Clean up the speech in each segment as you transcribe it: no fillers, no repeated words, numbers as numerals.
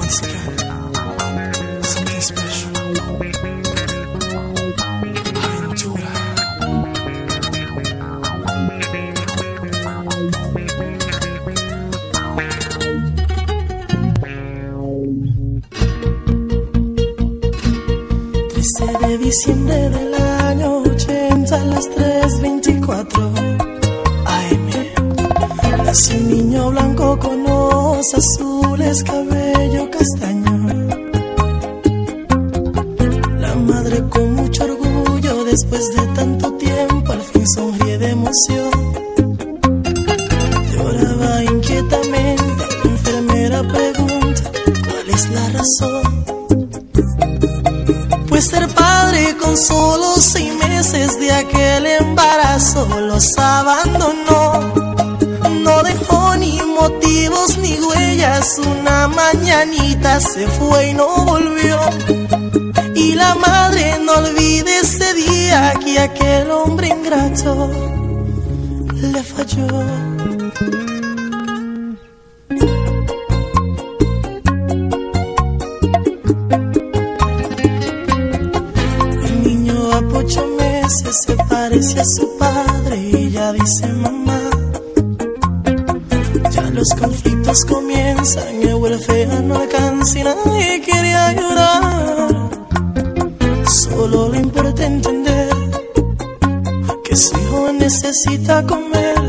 Something special. Aventura. 13 de diciembre del año 80 a las 3:24 AM. Nació un niño blanco con ojos azules, cabello castaño. La madre con mucho orgullo, después de tanto tiempo, al fin sonríe de emoción. Lloraba inquietamente, la enfermera pregunta cuál es la razón. Pues ser padre con solo 6 meses de aquel embarazo los abandonó. No dejó ni motivos ni huellas, una mañanita se fue y no volvió. Y la madre no olvida ese día que aquel hombre ingrato le falló. Se parece a su padre y ella dice mamá. Ya los conflictos comienzan, el huérfano no alcanza y nadie quiere ayudar. Solo le importa entender que su hijo necesita comer.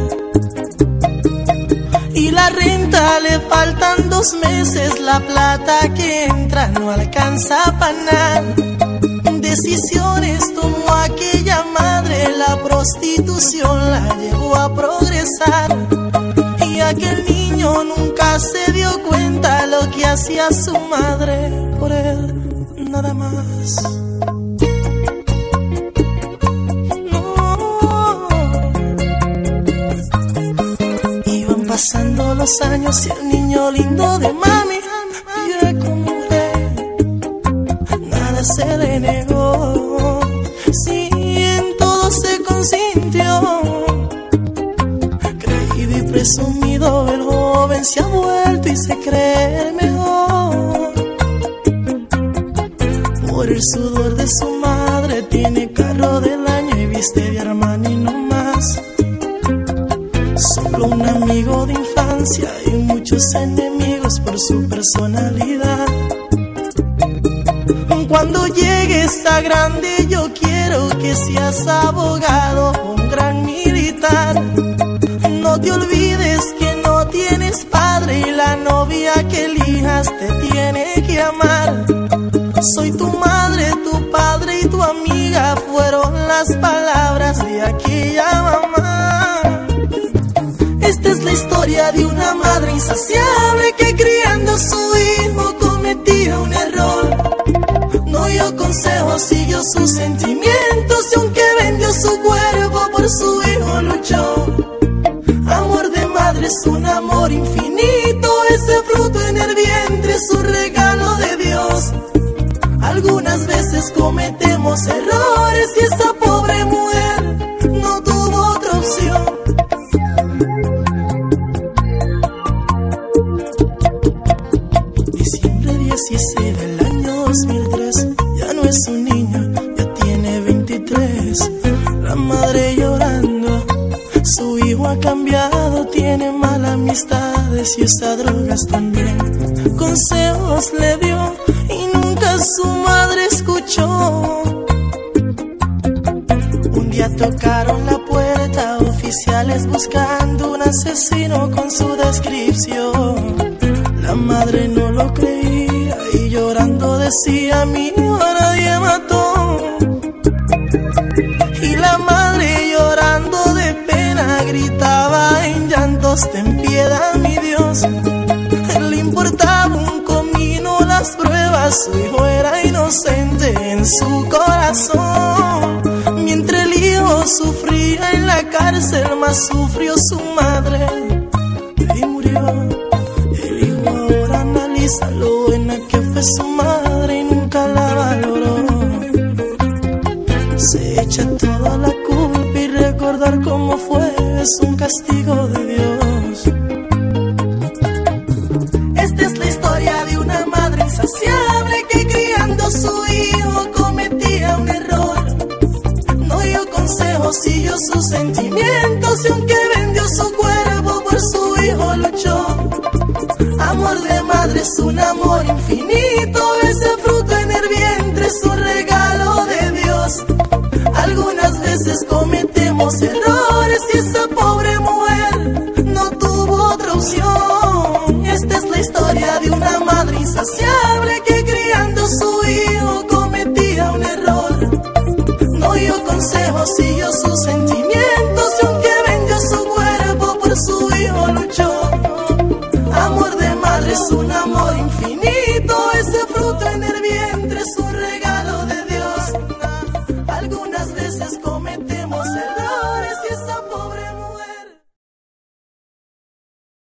Y la renta le faltan 2 meses, la plata que entra no alcanza para nada. Decisiones tomó aquella madre, la prostitución la llevó a progresar. Y aquel niño nunca se dio cuenta lo que hacía su madre por él, nada más. No. Iban pasando los años y el niño lindo de mami vive como un rey, nada se le negó. Sí, en todo se consintió. Creído y presumido, el joven se ha vuelto y se cree el mejor. Por el sudor de su madre tiene carro del año y viste de Armani no más. Solo un amigo de infancia y muchos enemigos por su personalidad. Cuando llegues a grande yo quiero que seas abogado, un gran militar. No te olvides que no tienes padre y la novia que elijas te tiene que amar. Soy tu madre, tu padre y tu amiga, fueron las palabras de aquella mamá. Esta es la historia de una madre insaciable que criando a su hijo cometía un error. No dio consejos, siguió sus sentimientos y aunque vendió su cuerpo por su hijo luchó. Amor de madre es un amor infinito, ese fruto en el vientre es un regalo de Dios. Algunas veces cometemos errores y esa pobre mujer no tuvo otra opción. Diciembre 16 del año 2003, ya no es un niño, ya tiene 23. La madre llorando, su hijo ha cambiado, tiene malas amistades y usa drogas también. Consejos le dio y nunca su madre escuchó. Un día tocaron la puerta, oficiales buscando un asesino con su descripción. La madre no lo creía y llorando decía: mi hijo nadie mató. Y la madre llorando de pena gritaba en llantos: ten piedad, mi Dios. Le importaba un comino las pruebas, su hijo era inocente en su corazón. Mientras el hijo sufría en la cárcel, más sufrió su madre y murió. El hijo ahora analiza lo buena que fue su madre y nunca la valoró. Se echa toda la culpa y recordar cómo fue es un castigo de Dios. Esta es la historia de una madre luchó